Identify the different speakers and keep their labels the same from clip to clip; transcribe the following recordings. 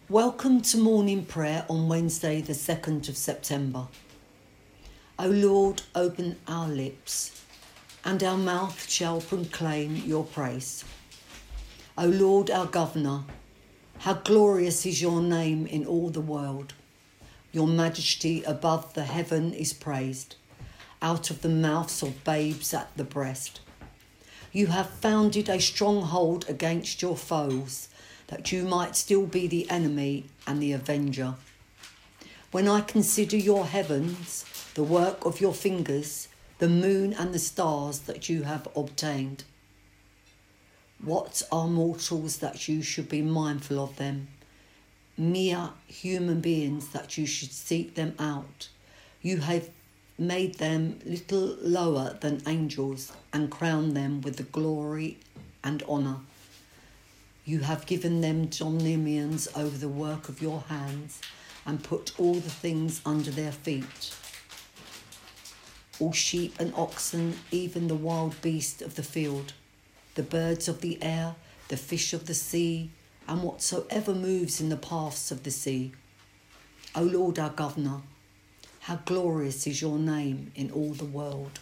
Speaker 1: Welcome to morning prayer on Wednesday, the 2nd of September. O Lord, open our lips, and our mouth shall proclaim your praise. O Lord, our Governor, how glorious is your name in all the world. Your majesty above the heaven is praised, out of the mouths of babes at the breast. You have founded a stronghold against your foes, that you might still be the enemy and the avenger. When I consider your heavens, the work of your fingers, the moon and the stars that you have obtained. What are mortals that you should be mindful of them? Mere human beings that you should seek them out. You have made them little lower than angels and crowned them with the glory and honour. You have given them dominions over the work of your hands and put all the things under their feet. All sheep and oxen, even the wild beast of the field, the birds of the air, the fish of the sea, and whatsoever moves in the paths of the sea. O Lord our Governor, how glorious is your name in all the world.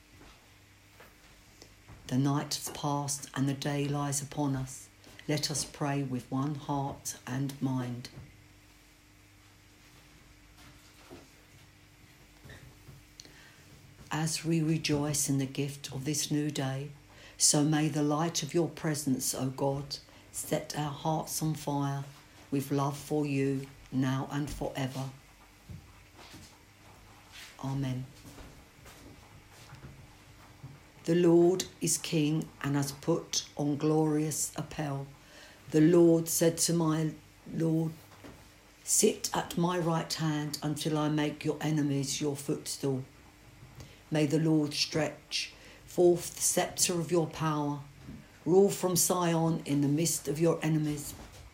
Speaker 1: The night has passed and the day lies upon us. Let us pray with one heart and mind. As we rejoice in the gift of this new day, so may the light of your presence, O God, set our hearts on fire with love for you now and forever. Amen. The Lord is King and has put on glorious apparel. The Lord said to my Lord, sit at my right hand until I make your enemies your footstool. May the Lord stretch forth the sceptre of your power. Rule from Sion in the midst of your enemies.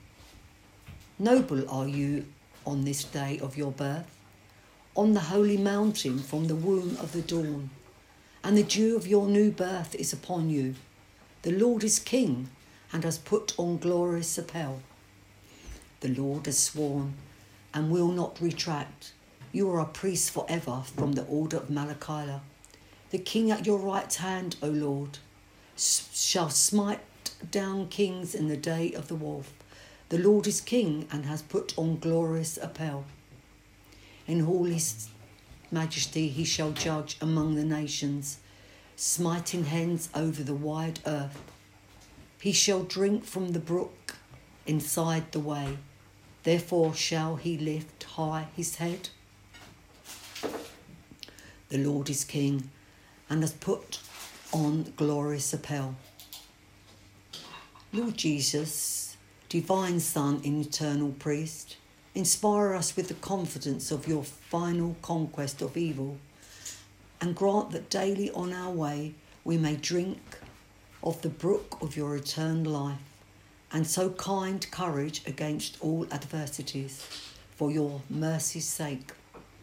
Speaker 1: Noble are you on this day of your birth, on the holy mountain from the womb of the dawn. And the dew of your new birth is upon you. The Lord is King and has put on glorious apparel. The Lord has sworn and will not retract. You are a priest forever from the order of Malachi. The King at your right hand, O Lord, shall smite down kings in the day of the wolf. The Lord is King and has put on glorious apparel. In all his majesty he shall judge among the nations, smiting hens over the wide earth. He shall drink from the brook inside the way, therefore shall he lift high his head. The Lord is King and has put on glorious apparel. Lord Jesus, divine Son and eternal priest, inspire us with the confidence of your final conquest of evil, and grant that daily on our way we may drink of the brook of your eternal life, and so kind courage against all adversities, for your mercy's sake.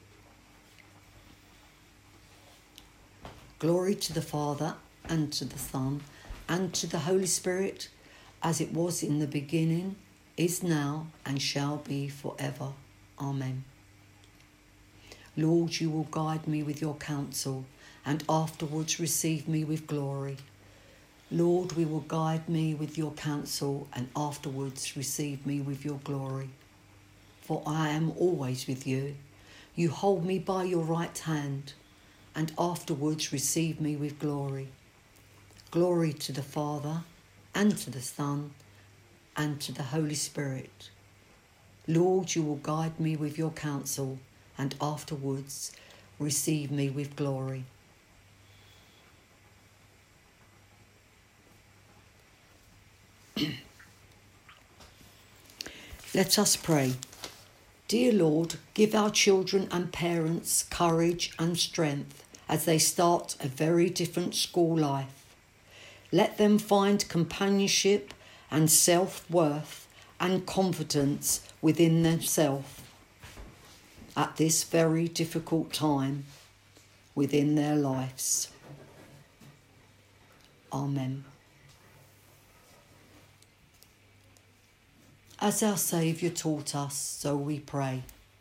Speaker 1: Glory to the Father, and to the Son, and to the Holy Spirit, as it was in the beginning, is now, and shall be forever. Amen. Lord, you will guide me with your counsel, and afterwards receive me with glory. Lord, we will guide me with your counsel, and afterwards receive me with your glory. For I am always with you. You hold me by your right hand, and afterwards receive me with glory. Glory to the Father, and to the Son, and to the Holy Spirit. Lord, you will guide me with your counsel, and afterwards receive me with glory. Let us pray. Dear Lord, give our children and parents courage and strength as they start a very different school life. Let them find companionship and self-worth and confidence within themselves at this very difficult time within their lives. Amen. As our Saviour taught us, so we pray.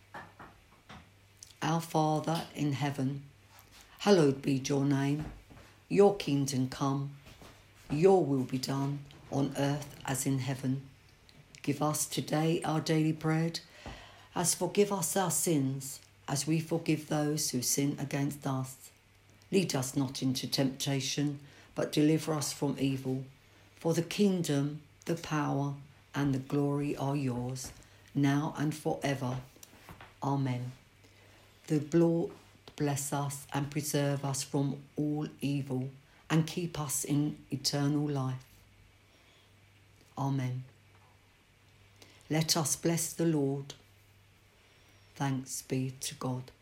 Speaker 1: Our Father in heaven, hallowed be your name. Your kingdom come, your will be done on earth as in heaven. Give us today our daily bread, as forgive us our sins, as we forgive those who sin against us. Lead us not into temptation, but deliver us from evil. For the kingdom, the power, and the glory are yours, now and forever. Amen. The Lord bless us and preserve us from all evil, and keep us in eternal life. Amen. Let us bless the Lord. Thanks be to God.